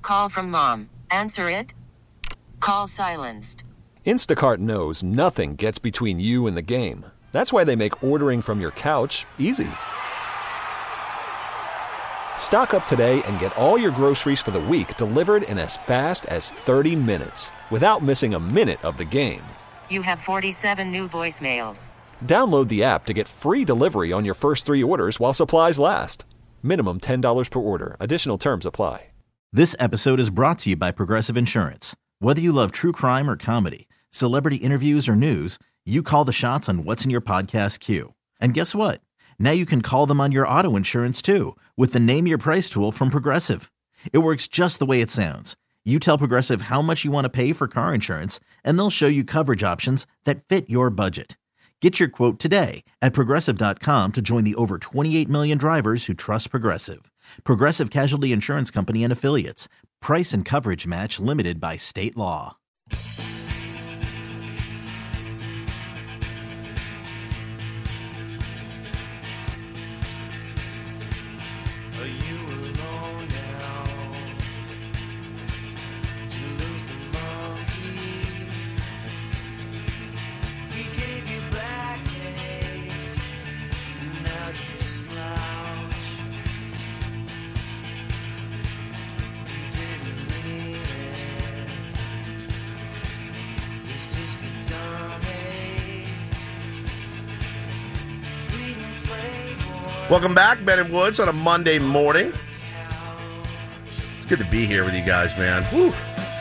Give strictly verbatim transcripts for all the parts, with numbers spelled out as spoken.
call from mom. Answer it. Call silenced. Instacart knows nothing gets between you and the game. That's why they make ordering from your couch easy. Stock up today and get all your groceries for the week delivered in as fast as thirty minutes without missing a minute of the game. You have forty-seven new voicemails. Download the app to get free delivery on your first three orders while supplies last. Minimum ten dollars per order. Additional terms apply. This episode is brought to you by Progressive Insurance. Whether you love true crime or comedy, celebrity interviews or news, you call the shots on what's in your podcast queue. And guess what? Now you can call them on your auto insurance too with the Name Your Price tool from Progressive. It works just the way it sounds. You tell Progressive how much you want to pay for car insurance, and they'll show you coverage options that fit your budget. Get your quote today at Progressive dot com to join the over twenty-eight million drivers who trust Progressive. Progressive Casualty Insurance Company and Affiliates. Price and coverage match limited by state law. Welcome back, Ben and Woods, on a Monday morning. It's good to be here with you guys, man. Woo.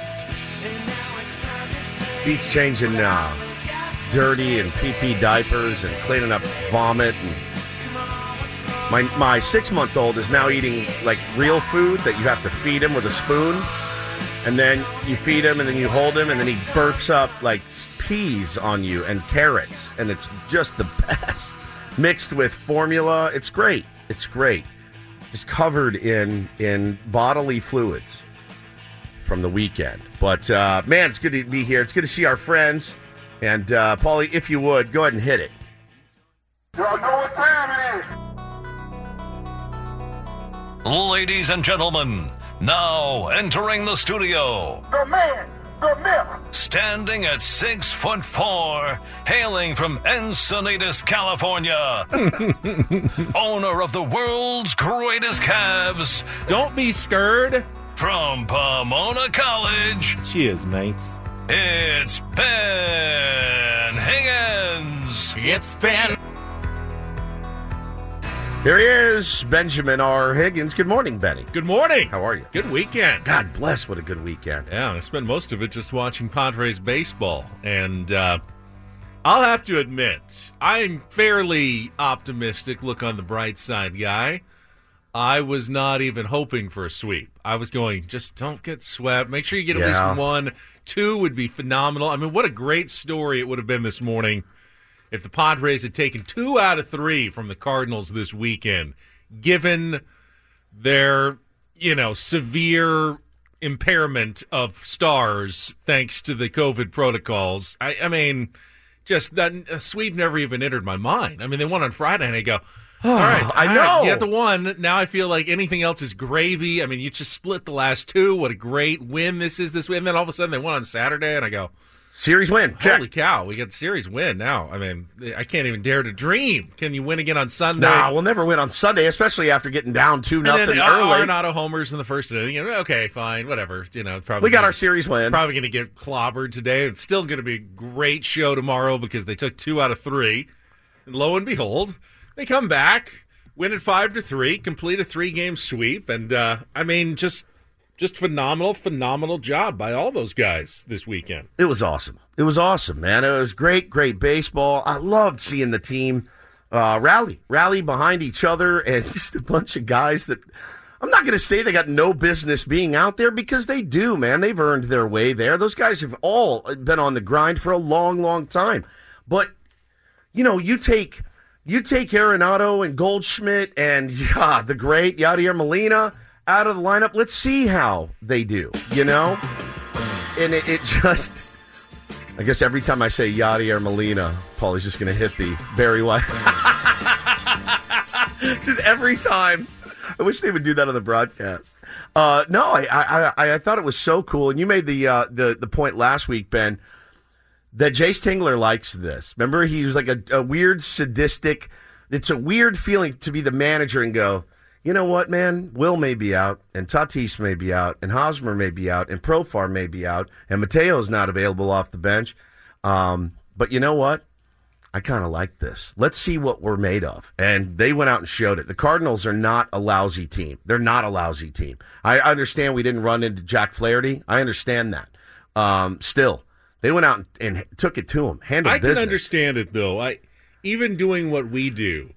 Beach changing uh, dirty and pee-pee diapers and cleaning up vomit. And my my six-month-old is now eating, like, real food that you have to feed him with a spoon. And then you feed him, and then you hold him, and then he burps up, like, peas on you and carrots. And it's just the best. Mixed with formula. It's great. It's great. Just covered in in bodily fluids from the weekend. But, uh, man, it's good to be here. It's good to see our friends. And, uh, Paulie, if you would, go ahead and hit it. Y'all know what time it is. Ladies and gentlemen, now entering the studio. The man, the myth. Standing at six foot four, hailing from Encinitas, California. Owner of the world's greatest calves. Don't be scared. From Pomona College. Cheers, mates. It's Ben Higgins. It's Ben. Here he is, Benjamin R. Higgins. Good morning, Benny. Good morning. How are you? Good weekend. God bless, what a good weekend. Yeah, I spent most of it just watching Padres baseball. And uh, I'll have to admit, I'm fairly optimistic, look on the bright side guy. I was not even hoping for a sweep. I was going, just don't get swept. Make sure you get at Yeah. least one. Two would be phenomenal. I mean, what a great story it would have been this morning if the Padres had taken two out of three from the Cardinals this weekend, given their, you know, severe impairment of stars thanks to the COVID protocols. I, I mean, just that a sweep never even entered my mind. I mean, they won on Friday, and I go, all right, I all know. right, you got the one. Now I feel like anything else is gravy. I mean, you just split the last two. What a great win this is this week. And then all of a sudden they won on Saturday, and I go, series win. Check. holy cow, we got the series win now. I mean, I can't even dare to dream. Can you win again on Sunday? Nah, we'll never win on Sunday, especially after getting down two nothing and then early. Arenado homers in the first inning. You know, okay, fine, whatever. You know, probably We got gonna, our series win. Probably going to get clobbered today. It's still going to be a great show tomorrow because they took two out of three. And lo and behold, they come back, win it five to three, complete a three-game sweep, and uh, I mean, just just phenomenal, phenomenal job by all those guys this weekend. It was awesome. It was awesome, man. It was great, great baseball. I loved seeing the team uh, rally, rally behind each other, and just a bunch of guys that I'm not going to say they got no business being out there because they do, man. They've earned their way there. Those guys have all been on the grind for a long, long time. But, you know, you take you take Arenado and Goldschmidt and yeah, the great Yadier Molina out of the lineup. Let's see how they do, you know? And it, it just, I guess every time I say Yadier Molina, Paulie's just going to hit the Barry White. Just every time. I wish they would do that on the broadcast. Uh, no, I, I I I thought it was so cool, and you made the uh, the the point last week, Ben, that Jace Tingler likes this. Remember, he was like a, a weird sadistic. It's a weird feeling to be the manager and go, you know what, man? Will may be out, and Tatis may be out, and Hosmer may be out, and Profar may be out, and Mateo's not available off the bench. Um, but you know what? I kind of like this. Let's see what we're made of. And they went out and showed it. The Cardinals are not a lousy team. They're not a lousy team. I understand we didn't run into Jack Flaherty. I understand that. Um, still, they went out and, and took it to him. Handled I business. can understand it, though. I even doing what we do,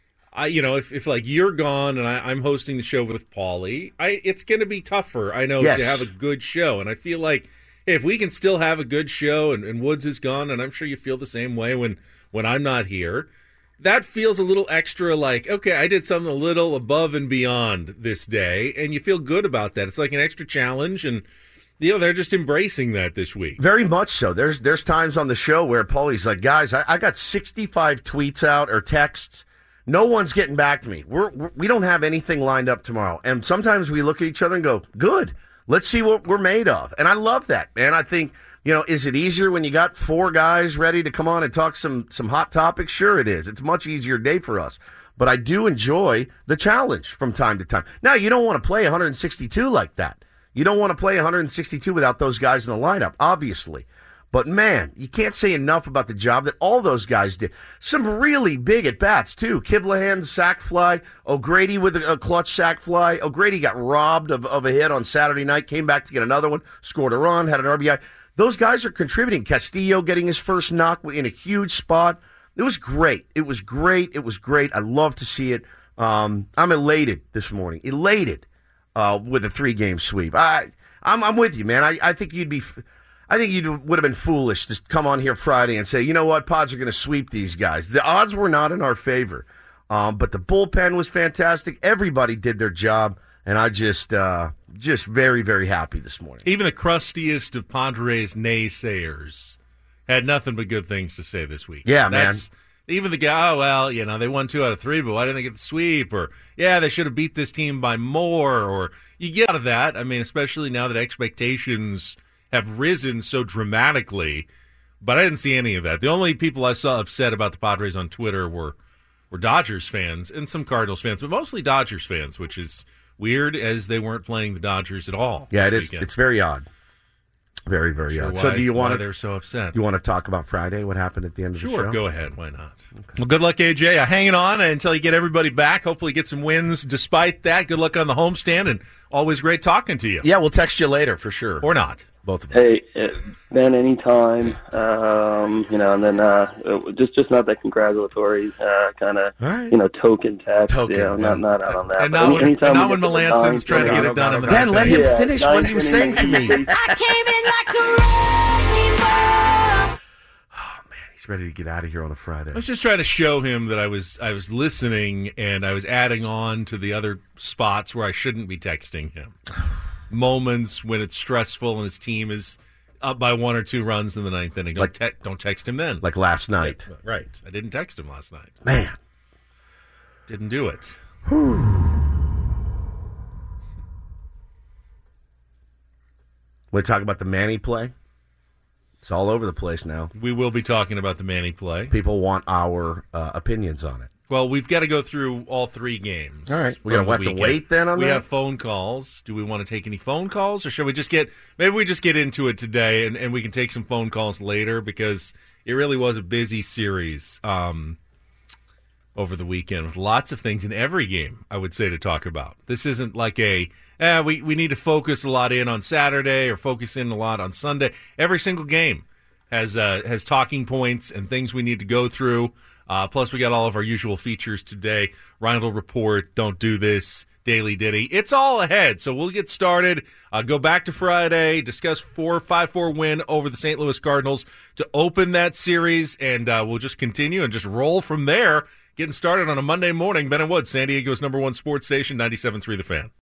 I you know, if, if like you're gone and I, I'm hosting the show with Paulie, I it's going to be tougher, I know, Yes. to have a good show. And I feel like if we can still have a good show and, and Woods is gone, and I'm sure you feel the same way when – when I'm not here, that feels a little extra like, okay, I did something a little above and beyond this day, and you feel good about that. It's like an extra challenge, and you know they're just embracing that this week. Very much so. There's there's times on the show where Paulie's like, guys, I, I got sixty-five tweets out or texts. No one's getting back to me. We're, we're, we don't have anything lined up tomorrow. And sometimes we look at each other and go, good, let's see what we're made of. And I love that, man. I think... You know, is it easier when you got four guys ready to come on and talk some some hot topics? Sure it is. It's a much easier day for us. But I do enjoy the challenge from time to time. Now, you don't want to play one hundred sixty-two like that. You don't want to play one hundred sixty-two without those guys in the lineup, obviously. But, man, you can't say enough about the job that all those guys did. Some really big at-bats, too. Kiblahan, sac fly. O'Grady with a, a clutch sac fly. O'Grady got robbed of, of a hit on Saturday night, came back to get another one, scored a run, had an R B I. Those guys are contributing. Castillo getting his first knock in a huge spot. It was great. It was great. It was great. I love to see it. Um, I'm elated this morning. Elated uh, with a three-game sweep. I, I'm, I'm with you, man. I, I think you'd be, I think you would have been foolish to come on here Friday and say, you know what, Pods are going to sweep these guys. The odds were not in our favor, um, but the bullpen was fantastic. Everybody did their job, and I just. Uh, Just very, very happy this morning. Even the crustiest of Padres naysayers had nothing but good things to say this week. Yeah, That's, man. Even the guy, oh, well, you know, they won two out of three, but why didn't they get the sweep? Or, yeah, they should have beat this team by more. Or you get out of that. I mean, especially now that expectations have risen so dramatically. But I didn't see any of that. The only people I saw upset about the Padres on Twitter were, were Dodgers fans and some Cardinals fans, but mostly Dodgers fans, which is weird, as they weren't playing the Dodgers at all. Yeah, it this is. weekend. It's very odd. Very, very Sure odd. why, so, do you want to? They're so upset. You want to talk about Friday? What happened at the end of the show? Sure, go ahead. Why not? Okay. Well, good luck, A J. Uh, hanging on until you get everybody back. Hopefully, get some wins. Despite that, good luck on the homestand, and always great talking to you. Yeah, we'll text you later for sure. Or not. Both of us. Hey, uh, Ben, anytime. Um, you know, and then uh, just just not that congratulatory uh, kind of right. you know token text. Token, you know, not not out on that. And But not any, when, anytime and not we when get to the Melanson's nines, trying to get it done in the Ben, ninth let inning. him Yeah, finish nine what he was saying to me. I came in like a wrecking ball. Oh man, he's ready to get out of here on a Friday. I was just trying to show him that I was I was listening, and I was adding on to the other spots where I shouldn't be texting him. Moments when it's stressful and his team is up by one or two runs in the ninth inning. Don't, Like- te- don't text him then. Like last night. Right. I didn't text him last night. Man. Didn't do it. Want to talk about the Manny play? It's all over the place now. We will be talking about the Manny play. People want our uh, opinions on it. Well, we've got to go through all three games. All right. We're going from to have the to weekend. wait then on we that? We have phone calls. Do we want to take any phone calls, or should we just get – maybe we just get into it today, and, and we can take some phone calls later, because it really was a busy series um, over the weekend with lots of things in every game, I would say, to talk about. This isn't like a eh, – we, we need to focus a lot in on Saturday or focus in a lot on Sunday. Every single game has uh, has talking points and things we need to go through. Uh, plus, we got all of our usual features today. Reinhold Report, Don't Do This, Daily Ditty. It's all ahead, so we'll get started. Uh, go back to Friday, discuss four five four win over the Saint Louis Cardinals to open that series, and uh, we'll just continue and just roll from there. Getting started on a Monday morning. Ben and Wood, San Diego's number one sports station, ninety-seven point three The Fan.